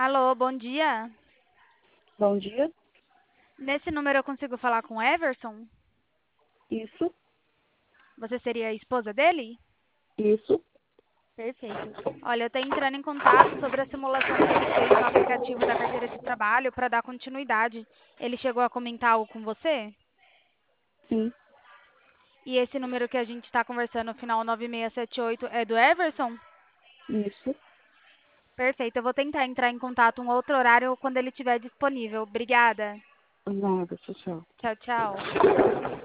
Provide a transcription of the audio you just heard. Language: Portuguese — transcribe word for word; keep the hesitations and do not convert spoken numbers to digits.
Alô, bom dia. Bom dia. Nesse número eu consigo falar com o Everson? Isso, Você seria a esposa dele? isso. Perfeito. Olha, eu estou entrando em contato sobre a simulação que ele fez no aplicativo da carteira de trabalho para dar continuidade. Ele chegou a comentar algo com você? Sim, E esse número que a gente está conversando, o final nove seis sete oito, é do Everson? isso. Perfeito. Eu vou tentar entrar em contato um outro horário quando ele estiver disponível. Obrigada. Nada, tchau, tchau. Tchau, tchau.